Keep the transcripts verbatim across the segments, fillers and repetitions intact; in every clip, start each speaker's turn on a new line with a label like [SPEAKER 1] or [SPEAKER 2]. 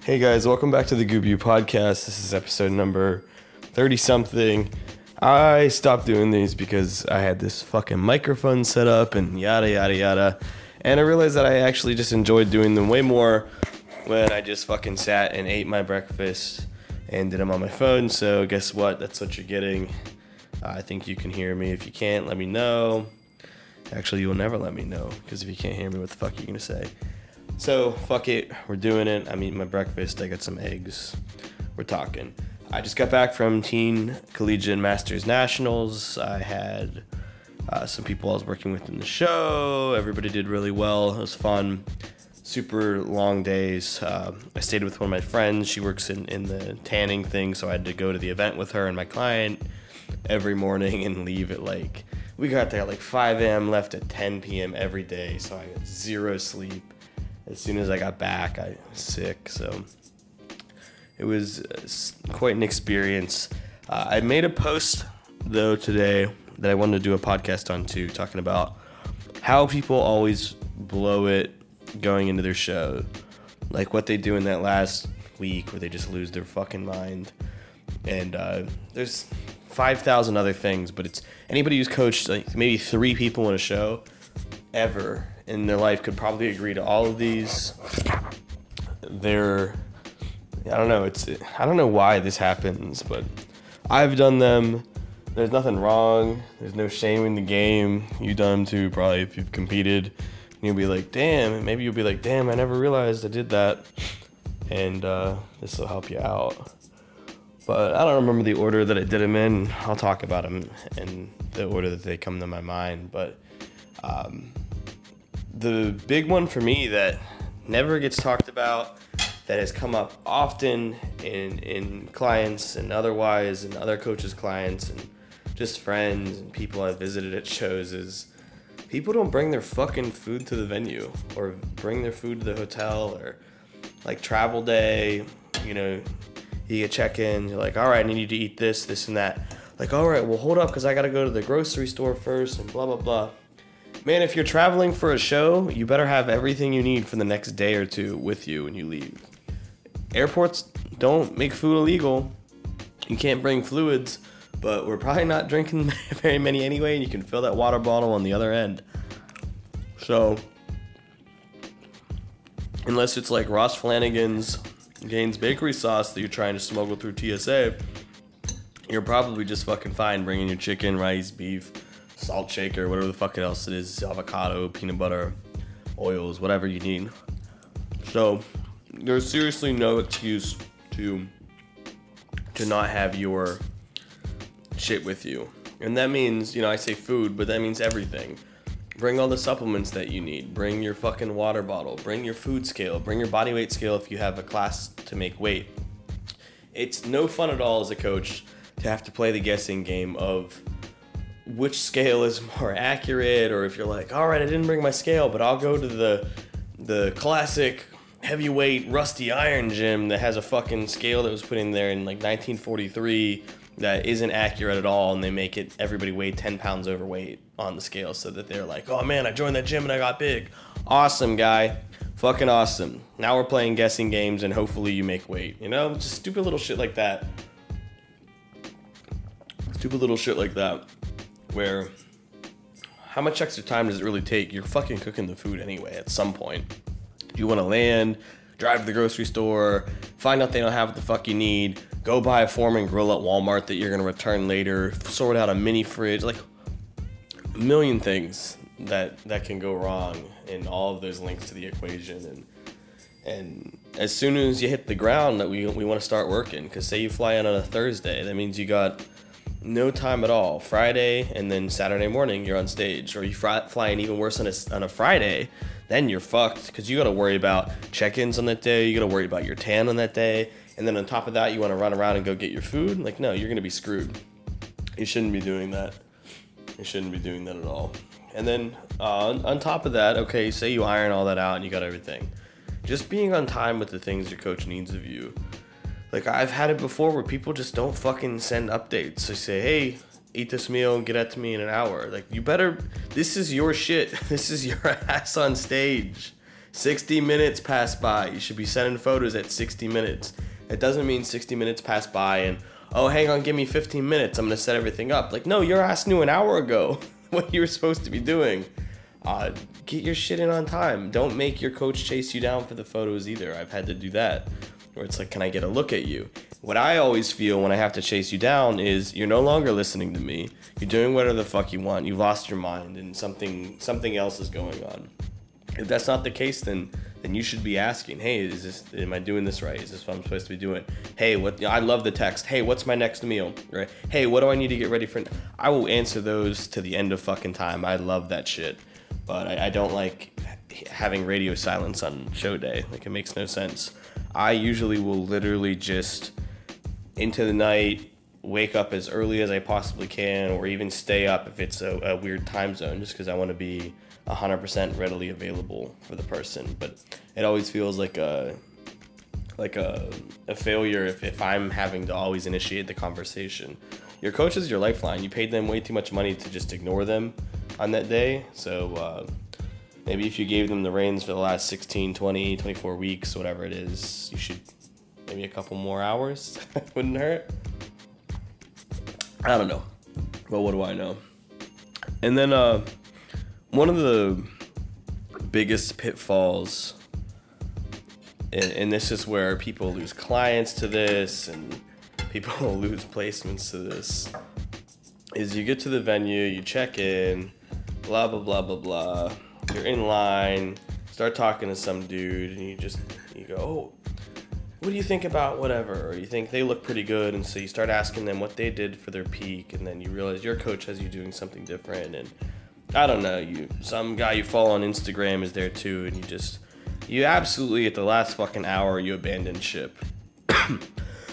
[SPEAKER 1] Hey guys, welcome back to the Goobu Podcast. This is episode number thirty-something. I stopped doing these because I had this fucking microphone set up and yada yada yada. And I realized that I actually just enjoyed doing them way more when I just fucking sat and ate my breakfast and did them on my phone. So guess what? That's what you're getting. Uh, I think you can hear me. If you can't, let me know. Actually, you'll never let me know, because if you can't hear me, what the fuck are you going to say? So, fuck it. We're doing it. I'm eating my breakfast. I got some eggs. We're talking. I just got back from Teen Collegiate Masters Nationals. I had uh, some people I was working with in the show. Everybody did really well. It was fun. Super long days. Uh, I stayed with one of my friends. She works in, in the tanning thing, so I had to go to the event with her and my client every morning and leave at like... We got there at like five a.m., left at ten p.m. every day, so I got zero sleep. As soon as I got back, I was sick, so it was uh, quite an experience. Uh, I made a post, though, today that I wanted to do a podcast on, too, talking about how people always blow it going into their show. Like what they do in that last week where they just lose their fucking mind. And uh, there's five thousand other things, but it's anybody who's coached like maybe three people in a show ever in their life could probably agree to all of these. They're, I don't know, it's, I don't know why this happens, but I've done them. There's nothing wrong. There's no shame in the game. You've done them too, probably, if you've competed. And you'll be like, damn, and maybe you'll be like, damn, I never realized I did that. And uh, this will help you out. But I don't remember the order that I did them in. I'll talk about them in the order that they come to my mind. But um, the big one for me that never gets talked about, that has come up often in in clients and otherwise, and other coaches' clients and just friends and people I've visited at shows, is people don't bring their fucking food to the venue or bring their food to the hotel, or like travel day, you know, you get check-in, you're like, all right, I need to eat this, this, and that. Like, all right, well, hold up, because I got to go to the grocery store first and blah, blah, blah. Man, if you're traveling for a show, you better have everything you need for the next day or two with you when you leave. Airports don't make food illegal. You can't bring fluids, but we're probably not drinking very many anyway, and you can fill that water bottle on the other end. So, unless it's like Ross Flanagan's Gaines Bakery sauce that you're trying to smuggle through T S A, you're probably just fucking fine bringing your chicken, rice, beef, salt shaker, whatever the fuck else it is, avocado, peanut butter, oils, whatever you need. So there's seriously no excuse to to not have your shit with you. And that means, you know, I say food, but that means everything. Bring all the supplements that you need. Bring your fucking water bottle. Bring your food scale. Bring your body weight scale if you have a class to make weight. It's no fun at all as a coach to have to play the guessing game of which scale is more accurate, or if you're like, all right, I didn't bring my scale, but I'll go to the the classic heavyweight rusty iron gym that has a fucking scale that was put in there in like nineteen forty-three that isn't accurate at all, and they make it everybody weigh ten pounds overweight on the scale so that they're like, oh man, I joined that gym and I got big. Awesome, guy. Fucking awesome. Now we're playing guessing games and hopefully you make weight. You know, just stupid little shit like that. Stupid little shit like that. Where, how much extra time does it really take? You're fucking cooking the food anyway at some point. You want to land, drive to the grocery store, find out they don't have what the fuck you need, go buy a Foreman grill at Walmart that you're going to return later, sort out a mini fridge, like a million things that, that can go wrong in all of those links to the equation. And and as soon as you hit the ground, that we, we want to start working, because say you fly in on a Thursday, that means you got no time at all. Friday and then Saturday morning you're on stage, or you fly, fly in even worse on a, on a Friday, then you're fucked, because you got to worry about check-ins on that day, you got to worry about your tan on that day, and then on top of that you want to run around and go get your food. Like, no, you're going to be screwed. You shouldn't be doing that. You shouldn't be doing that at all. And then uh, on, on top of that, okay, say you iron all that out and you got everything, just being on time with the things your coach needs of you. Like, I've had it before where people just don't fucking send updates. They say, hey, eat this meal and get it to me in an hour. Like, you better, this is your shit. This is your ass on stage. sixty minutes pass by. You should be sending photos at sixty minutes. It doesn't mean sixty minutes pass by and, oh, hang on, give me fifteen minutes. I'm going to set everything up. Like, no, your ass knew an hour ago what you were supposed to be doing. Uh, get your shit in on time. Don't make your coach chase you down for the photos either. I've had to do that. Where it's like, can I get a look at you? What I always feel when I have to chase you down is you're no longer listening to me. You're doing whatever the fuck you want. You've lost your mind and something something else is going on. If that's not the case, then then you should be asking, hey, is this, am I doing this right? Is this what I'm supposed to be doing? Hey, what? I love the text. Hey, what's my next meal? Right? Hey, what do I need to get ready for? I will answer those to the end of fucking time. I love that shit. But I, I don't like having radio silence on show day. Like, it makes no sense. I usually will literally just into the night, wake up as early as I possibly can, or even stay up if it's a, a weird time zone, just because I want to be one hundred percent readily available for the person. But it always feels like a like a, a failure if, if I'm having to always initiate the conversation. Your coach is your lifeline. You paid them way too much money to just ignore them on that day. So uh, maybe if you gave them the reins for the last sixteen, twenty, twenty-four weeks, whatever it is, you should maybe a couple more hours. Wouldn't hurt. I don't know. But what do I know? And then uh, one of the biggest pitfalls, and, and this is where people lose clients to this and people lose placements to this, is you get to the venue, you check in, blah, blah, blah, blah, blah. You're in line, start talking to some dude, and you just, you go, oh, what do you think about whatever? Or you think they look pretty good, and so you start asking them what they did for their peak, and then you realize your coach has you doing something different, and I don't know, you some guy you follow on Instagram is there too, and you just, you absolutely, at the last fucking hour, you abandon ship. And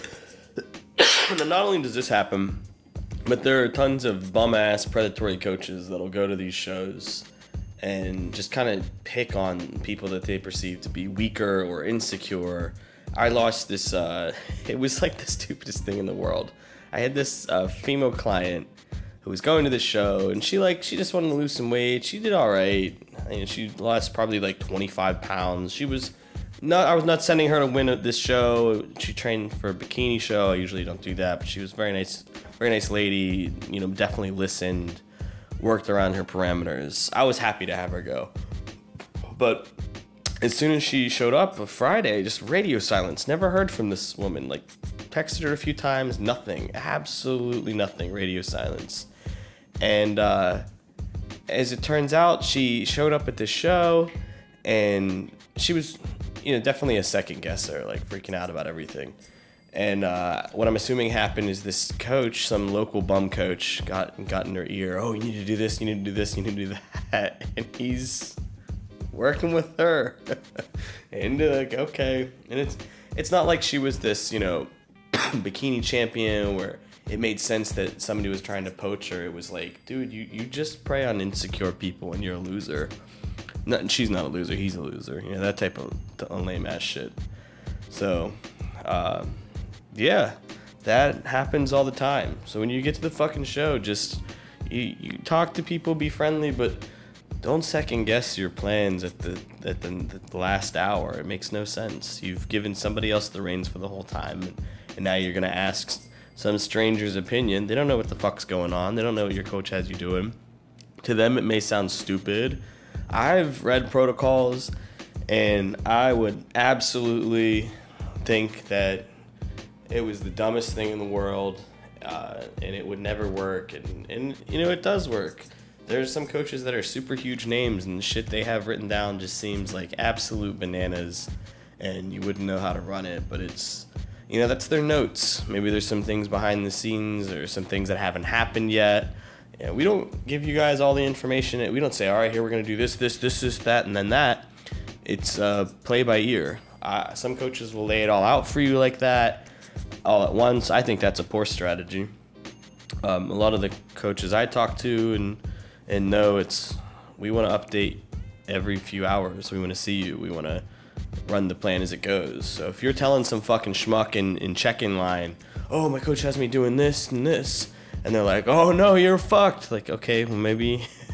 [SPEAKER 1] then not only does this happen, but there are tons of bum-ass predatory coaches that'll go to these shows and just kind of pick on people that they perceive to be weaker or insecure. I lost this, uh, it was like the stupidest thing in the world. I had this uh, female client who was going to the show, and she like, she just wanted to lose some weight. She did all right. I mean, she lost probably like twenty-five pounds. She was not, I was not sending her to win at this show. She trained for a bikini show. I usually don't do that, but she was very nice, very nice lady, you know, definitely listened, worked around her parameters. I was happy to have her go. But as soon as she showed up a Friday, just radio silence. Never heard from this woman. Like, texted her a few times, nothing. Absolutely nothing. Radio silence. And uh, as it turns out, she showed up at the show, and she was, you know, definitely a second guesser, like freaking out about everything. And uh, what I'm assuming happened is this coach, some local bum coach, got got in her ear. Oh, you need to do this. You need to do this. You need to do that. And he's working with her. And uh, like, okay. And it's it's not like she was this, you know, bikini champion where it made sense that somebody was trying to poach her. It was like, dude, you, you just prey on insecure people and you're a loser. No, she's not a loser. He's a loser. You know, that type of lame ass shit. So, uh, yeah, that happens all the time. So when you get to the fucking show, just you, you talk to people, be friendly, but don't second guess your plans at the at the, the last hour. It makes no sense. You've given somebody else the reins for the whole time, and, and now you're gonna ask some stranger's opinion. They don't know what the fuck's going on. They don't know what your coach has you doing. To them, it may sound stupid. I've read protocols, and I would absolutely think that it was the dumbest thing in the world, uh, and it would never work. And, and, you know, it does work. There's some coaches that are super huge names, and the shit they have written down just seems like absolute bananas, and you wouldn't know how to run it, but it's, you know, that's their notes. Maybe there's some things behind the scenes or some things that haven't happened yet. Yeah, we don't give you guys all the information. We don't say, all right, here we're going to do this, this, this, this, that, and then that. It's uh, play by ear. Uh, some coaches will lay it all out for you like that all at once. I think that's a poor strategy. Um, a lot of the coaches I talk to and and know, it's, we want to update every few hours. We want to see you. We want to run the plan as it goes. So if you're telling some fucking schmuck in, in check-in line, oh, my coach has me doing this and this, and they're like, oh no, you're fucked. Like, okay, well maybe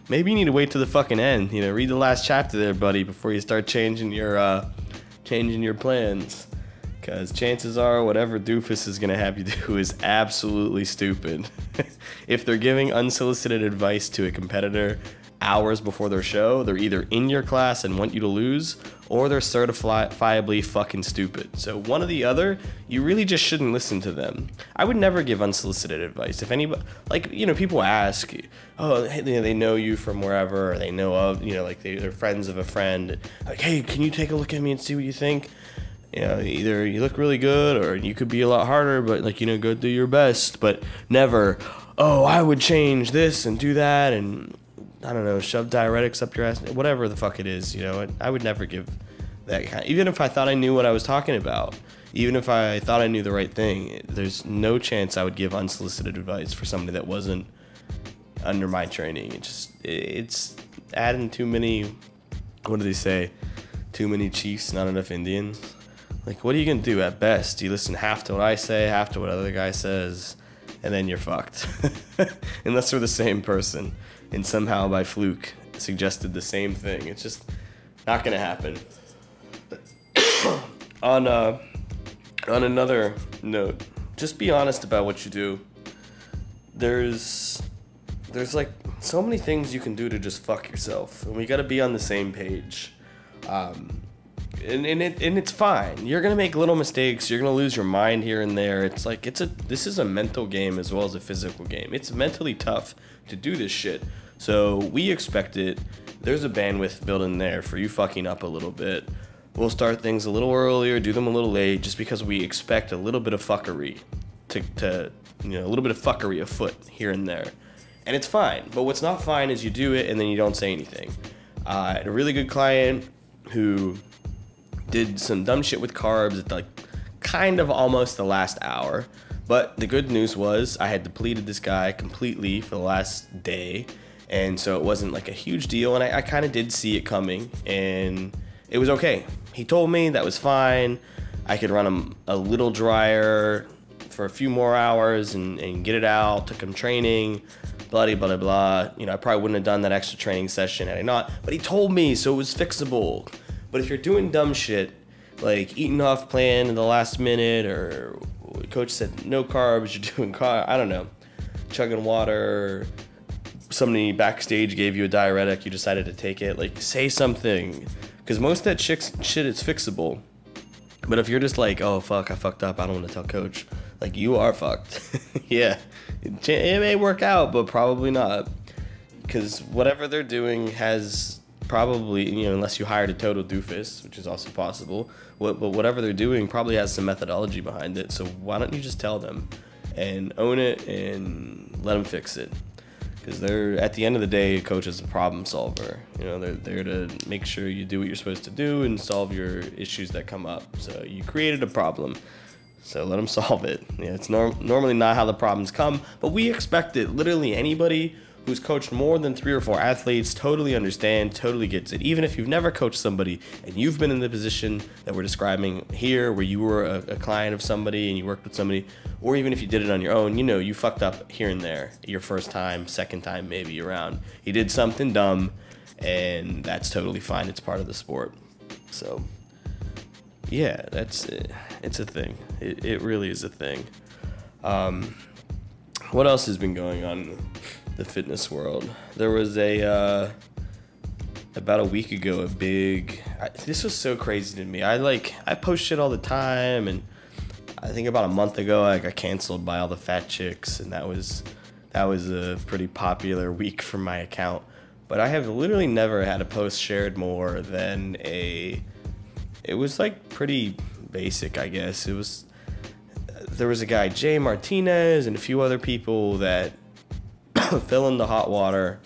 [SPEAKER 1] maybe you need to wait to the fucking end. You know, read the last chapter there, buddy, before you start changing your uh, changing your plans. Because chances are whatever doofus is going to have you do is absolutely stupid. If they're giving unsolicited advice to a competitor hours before their show, they're either in your class and want you to lose, or they're certifiably fucking stupid. So one or the other, you really just shouldn't listen to them. I would never give unsolicited advice. If anybody, like, you know, people ask, oh, hey, you know, they know you from wherever, or they know of, you know, like they, they're friends of a friend. Like, hey, can you take a look at me and see what you think? You know, either you look really good or you could be a lot harder, but like, you know, go do your best. But never, oh, I would change this and do that and I don't know, shove diuretics up your ass, whatever the fuck it is, you know. I would never give that kind, even if I thought I knew what I was talking about, even if I thought I knew the right thing, there's no chance I would give unsolicited advice for somebody that wasn't under my training. It just, it's adding too many, what do they say, too many chiefs, not enough Indians. Like, what are you gonna do at best? You listen half to what I say, half to what other guy says, and then you're fucked. Unless we're the same person and somehow by fluke suggested the same thing. It's just not gonna happen. on uh, on another note, just be honest about what you do. There's there's like so many things you can do to just fuck yourself, and we gotta be on the same page. Um, and and it and it's fine. You're gonna make little mistakes. You're gonna lose your mind here and there. It's like it's a this is a mental game as well as a physical game. It's mentally tough to do this shit. So we expect it. There's a bandwidth built in there for you fucking up a little bit. We'll start things a little earlier, do them a little late, just because we expect a little bit of fuckery to to you know a little bit of fuckery afoot here and there, and it's fine. But what's not fine is you do it and then you don't say anything. Uh, I had a really good client who did some dumb shit with carbs at like kind of almost the last hour. But the good news was I had depleted this guy completely for the last day. And so it wasn't like a huge deal. And I, I kind of did see it coming and it was okay. He told me that was fine. I could run him a little drier for a few more hours and, and get it out. Took him training, blah, blah, blah, blah. You know, I probably wouldn't have done that extra training session had I not. But he told me, so it was fixable. But if you're doing dumb shit, like eating off plan in the last minute, or coach said no carbs, you're doing car, I don't know, chugging water, somebody backstage gave you a diuretic, you decided to take it, like say something. Because most of that shit, shit is fixable. But if you're just like, oh fuck, I fucked up, I don't want to tell coach, like you are fucked. Yeah, it, it may work out, but probably not. Because whatever they're doing has probably, you know, unless you hired a total doofus, which is also possible, what, but whatever they're doing probably has some methodology behind it. So why don't you just tell them and own it and let them fix it? Because they're, at the end of the day, a coach is a problem solver. You know, they're there to make sure you do what you're supposed to do and solve your issues that come up. So you created a problem, so let them solve it. Yeah, it's norm- normally not how the problems come, but we expect it. Literally anybody who's coached more than three or four athletes totally understand, totally gets it. Even if you've never coached somebody and you've been in the position that we're describing here, where you were a, a client of somebody and you worked with somebody, or even if you did it on your own, you know, you fucked up here and there, your first time, second time maybe around. You did something dumb, and that's totally fine. It's part of the sport. So, yeah, that's it. It's a thing. It, it really is a thing. Um, what else has been going on in the fitness world? There was a, uh, about a week ago, a big, I, this was so crazy to me. I like, I post shit all the time, and I think about a month ago, I got canceled by all the fat chicks, and that was, that was a pretty popular week for my account. But I have literally never had a post shared more than a, it was like pretty basic, I guess. It was, there was a guy, Jay Martinez, and a few other people that fell in the hot water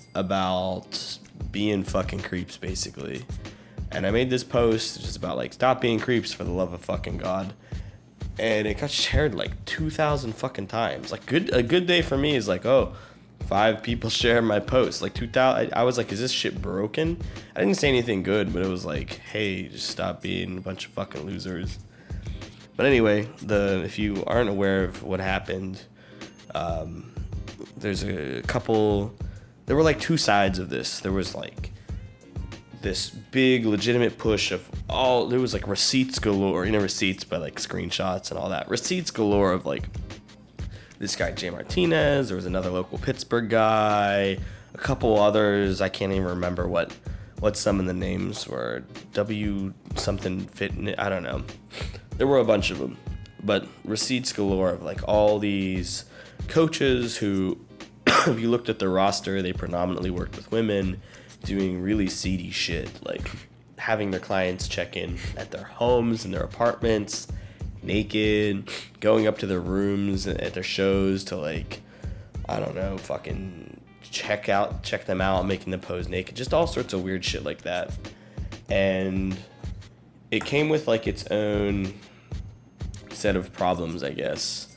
[SPEAKER 1] about being fucking creeps, basically. And I made this post just about like, stop being creeps for the love of fucking God. And it got shared like two thousand fucking times. Like good, a good day for me is like, oh, five people share my post. Like two thousand, I, I was like, is this shit broken? I didn't say anything good, but it was like, hey, just stop being a bunch of fucking losers. But anyway, the if you aren't aware of what happened, um, there's a couple there were like two sides of this. There was like this big legitimate push of all, there was like receipts galore, you know, receipts, but like screenshots and all that. Receipts galore of like this guy, Jay Martinez. There was another local Pittsburgh guy, a couple others. I can't even remember what, what some of the names were. W something fitness, I don't know. There were a bunch of them, but receipts galore of like all these coaches who, if you looked at their roster, they predominantly worked with women, doing really seedy shit, like having their clients check in at their homes and their apartments, naked, going up to their rooms at their shows to like, I don't know, fucking check out, check them out, making them pose naked, just all sorts of weird shit like that. And it came with like its own set of problems, I guess,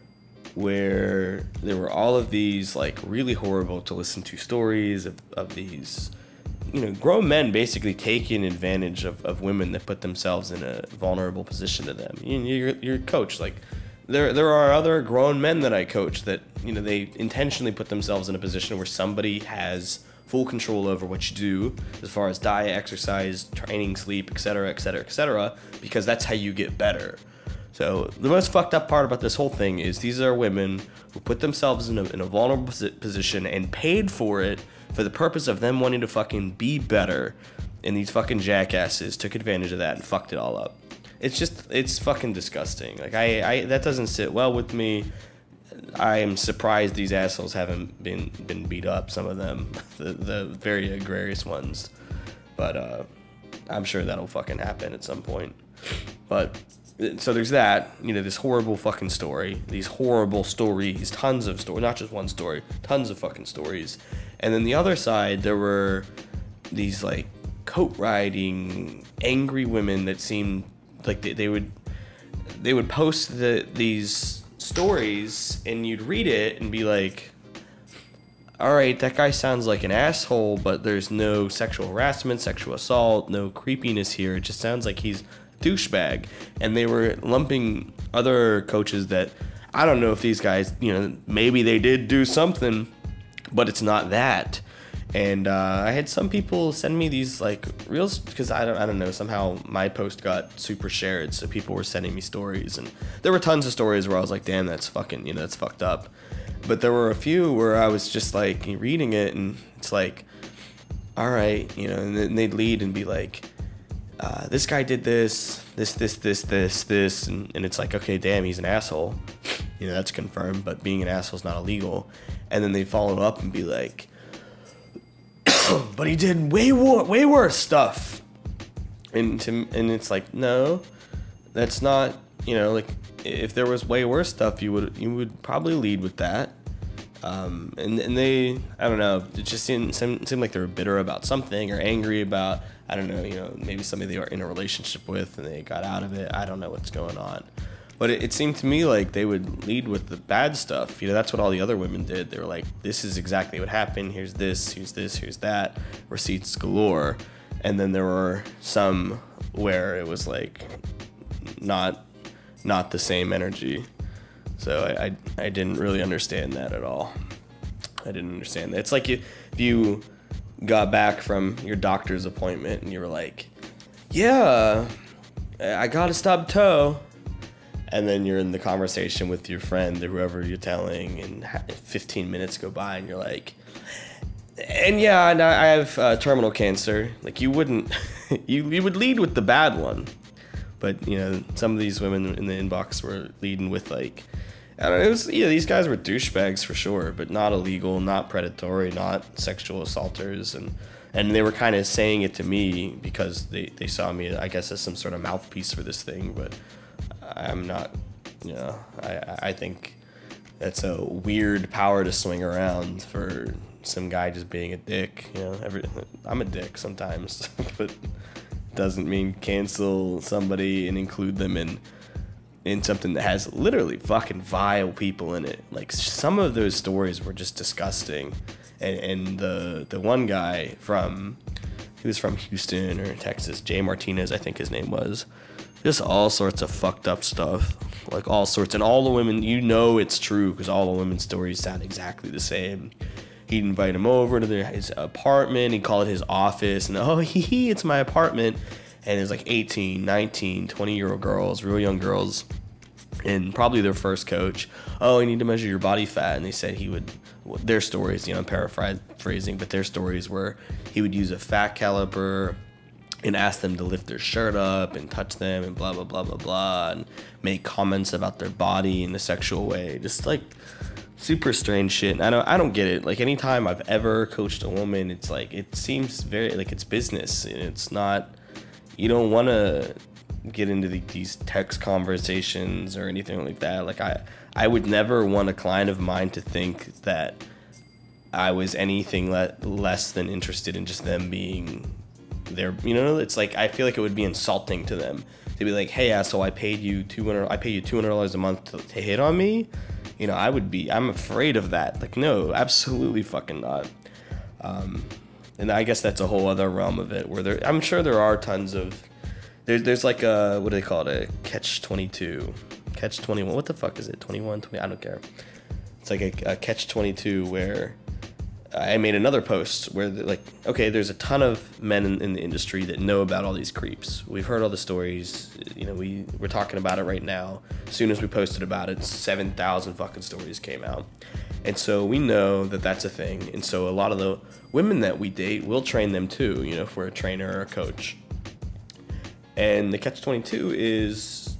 [SPEAKER 1] where there were all of these like really horrible to listen to stories of, of these, you know, grown men basically taking advantage of, of women that put themselves in a vulnerable position to them. You, you're, you're a coach. Like there, there are other grown men that I coach that, you know, they intentionally put themselves in a position where somebody has full control over what you do as far as diet, exercise, training, sleep, et cetera, et cetera, et cetera, because that's how you get better. So the most fucked up part about this whole thing is these are women who put themselves in a, in a vulnerable position and paid for it for the purpose of them wanting to fucking be better. And these fucking jackasses took advantage of that and fucked it all up. It's just, it's fucking disgusting. Like I, I that doesn't sit well with me. I am surprised these assholes haven't been, been beat up, some of them, the, the very egregious ones. But uh, I'm sure that'll fucking happen at some point. But so there's that, you know, this horrible fucking story, these horrible stories, tons of stories, not just one story, tons of fucking stories. And then the other side, there were these like coat riding, angry women that seemed like they, they would, they would post the, these stories and you'd read it and be like, all right, that guy sounds like an asshole, but there's no sexual harassment, sexual assault, no creepiness here. It just sounds like he's douchebag. And they were lumping other coaches that, I don't know if these guys, you know, maybe they did do something, but it's not that. And uh, I had some people send me these like reels because I don't, I don't know, somehow my post got super shared, so people were sending me stories, and there were tons of stories where I was like, damn, that's fucking, you know, that's fucked up. But there were a few where I was just like reading it, and it's like, all right, you know, and then they'd lead and be like, Uh, this guy did this, this, this, this, this, this, and, and it's like, okay, damn, he's an asshole. You know, that's confirmed, but being an asshole is not illegal. And then they follow up and be like, but he did way wor- way worse stuff. And to, and it's like, no, that's not, you know, like, if there was way worse stuff, you would you would probably lead with that. Um, and, and they, I don't know, it just seemed, seemed, seemed like they were bitter about something or angry about, I don't know, you know, maybe somebody they were in a relationship with and they got out of it. I don't know what's going on. But it, it seemed to me like they would lead with the bad stuff. You know, that's what all the other women did. They were like, this is exactly what happened. Here's this, here's this, here's that. Receipts galore. And then there were some where it was like not not the same energy. So I, I, I didn't really understand that at all. I didn't understand that. It's like if you got back from your doctor's appointment and you were like, yeah, I got a stubbed toe. And then you're in the conversation with your friend or whoever you're telling, and fifteen minutes go by and you're like, and yeah, and I have uh, terminal cancer. Like you wouldn't, you, you would lead with the bad one. But, you know, some of these women in the inbox were leading with like, I don't know, it was, yeah, these guys were douchebags for sure, but not illegal, not predatory, not sexual assaulters. And, and they were kind of saying it to me because they, they saw me, I guess, as some sort of mouthpiece for this thing. But I'm not, you know, I, I think that's a weird power to swing around for some guy just being a dick. You know, every, I'm a dick sometimes, but doesn't mean cancel somebody and include them in in something that has literally fucking vile people in it. Like some of those stories were just disgusting. And, and the the one guy from, he was from Houston or Texas, Jay Martinez, I think his name was. Just all sorts of fucked up stuff, like all sorts. And all the women, you know it's true because all the women's stories sound exactly the same. He'd invite him over to their, his apartment. He'd call it his office. And, oh, hee hee, it's my apartment. And it was like eighteen, nineteen, twenty-year-old girls, real young girls. And probably their first coach. Oh, you need to measure your body fat. And they said he would, their stories, you know, I'm paraphrasing, but their stories were he would use a fat caliper and ask them to lift their shirt up and touch them and blah, blah, blah, blah, blah, and make comments about their body in a sexual way. Just like super strange shit. And I don't, I don't get it. Like anytime I've ever coached a woman, it's like, it seems very, like it's business. And it's not, you don't want to get into the, these text conversations or anything like that. Like I, I would never want a client of mine to think that I was anything le- less than interested in just them being there. You know, it's like, I feel like it would be insulting to them to be like, hey, asshole, I paid you two hundred, I pay you two hundred dollars a month to, to hit on me. You know, I would be, I'm afraid of that. Like, no, absolutely fucking not. Um, and I guess that's a whole other realm of it where there, I'm sure there are tons of, there's, there's like a, what do they call it? A catch twenty-two, catch twenty-one. What the fuck is it? twenty-one, twenty, I don't care. It's like a, a catch twenty-two where I made another post where like, okay, there's a ton of men in, in the industry that know about all these creeps. We've heard all the stories. You know, we, we're talking about it right now. As soon as we posted about it, seven thousand fucking stories came out. And so we know that that's a thing. And so a lot of the women that we date, we'll train them too, you know, if we're a trainer or a coach. And the catch twenty-two is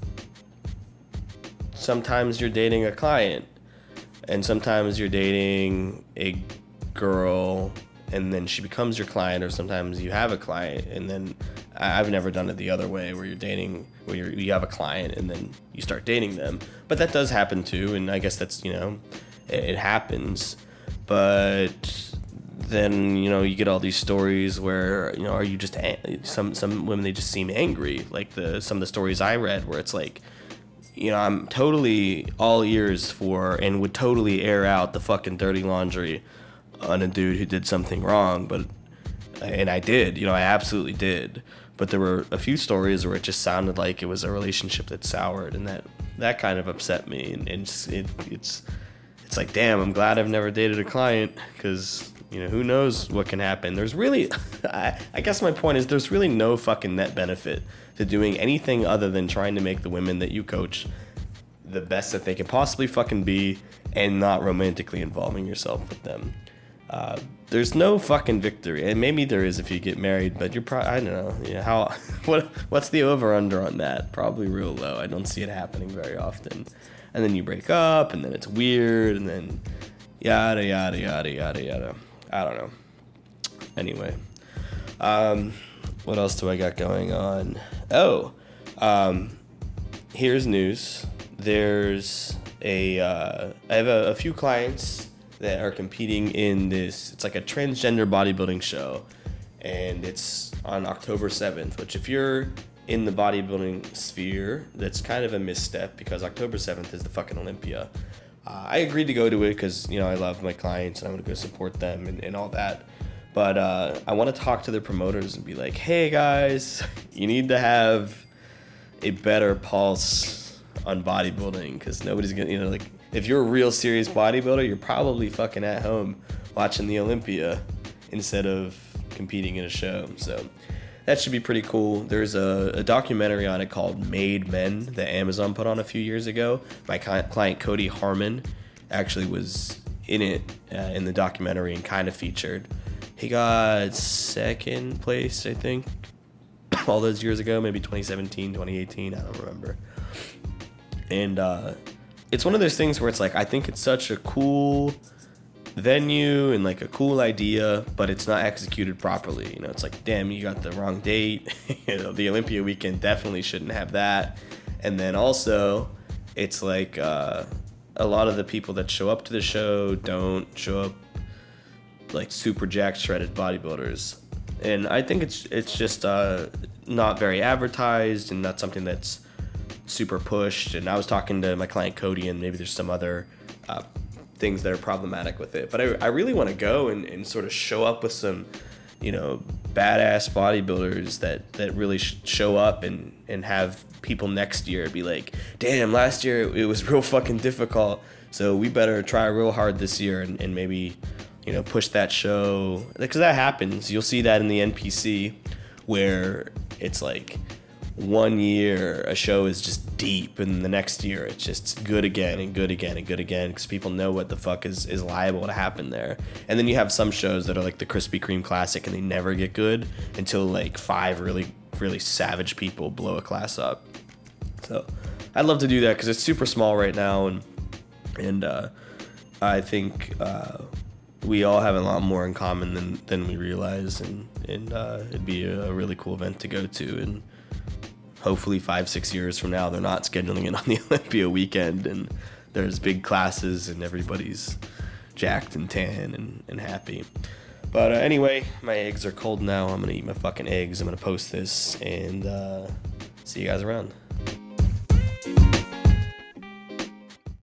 [SPEAKER 1] sometimes you're dating a client and sometimes you're dating a girl and then she becomes your client, or sometimes you have a client and then I've never done it the other way where you're dating, where you're, you have a client and then you start dating them. But that does happen too, and I guess that's, you know, it, it happens. But then, you know, you get all these stories where, you know, are you just, some some women, they just seem angry, like the some of the stories I read where it's like, you know, I'm totally all ears for and would totally air out the fucking dirty laundry on a dude who did something wrong, but and I did, you know, I absolutely did. But there were a few stories where it just sounded like it was a relationship that soured, and that that kind of upset me. And, and just, it, it's it's like, damn, I'm glad I've never dated a client, because, you know, who knows what can happen. There's really, I, I guess my point is there's really no fucking net benefit to doing anything other than trying to make the women that you coach the best that they can possibly fucking be, and not romantically involving yourself with them. Uh, there's no fucking victory, and maybe there is if you get married, but you're probably, I don't know, you know, how, what, what's the over under on that? Probably real low. I don't see it happening very often. And then you break up, and then it's weird, and then yada, yada, yada, yada, yada. I don't know. Anyway, um, what else do I got going on? Oh, um, here's news. There's a, uh, I have a, a few clients that are competing in this, it's like a transgender bodybuilding show, and it's on October seventh, which if you're in the bodybuilding sphere, that's kind of a misstep, because October seventh is the fucking Olympia. Uh, I agreed to go to it because, you know, I love my clients and I want to go support them and, and all that. But uh, I want to talk to their promoters and be like, hey guys, you need to have a better pulse on bodybuilding, because nobody's gonna, you know, like, if you're a real serious bodybuilder, you're probably fucking at home watching the Olympia instead of competing in a show. So that should be pretty cool. There's a, a documentary on it called Made Men that Amazon put on a few years ago. My client Cody Harmon actually was in it uh, in the documentary and kind of featured. He got second place, I think, all those years ago, maybe twenty seventeen, twenty eighteen, I don't remember. And uh, it's one of those things where it's like, I think it's such a cool venue and like a cool idea, but it's not executed properly. You know, it's like, damn, you got the wrong date. You know, the Olympia weekend definitely shouldn't have that. And then also, it's like uh, a lot of the people that show up to the show don't show up like super jacked, shredded bodybuilders. And I think it's it's just uh, not very advertised, and not something that's super pushed. And I was talking to my client Cody, and maybe there's some other uh, things that are problematic with it. But I, I really want to go and, and sort of show up with some, you know, badass bodybuilders that, that really sh- show up and, and have people next year be like, damn, last year it was real fucking difficult, so we better try real hard this year, and, and maybe you know, push that show, because that happens. You'll see that in the N P C, where it's like one year a show is just deep, and the next year it's just good again and good again and good again, because people know what the fuck is, is liable to happen there. And then you have some shows that are like the Krispy Kreme Classic, and they never get good until like five really, really savage people blow a class up. So I'd love to do that because it's super small right now, and and uh, I think uh, we all have a lot more in common than, than we realize, and, and uh, it'd be a really cool event to go to. And hopefully five, six years from now, they're not scheduling it on the Olympia weekend, and there's big classes, and everybody's jacked and tan and, and happy. But uh, anyway, my eggs are cold now. I'm going to eat my fucking eggs. I'm going to post this, and uh, see you guys around.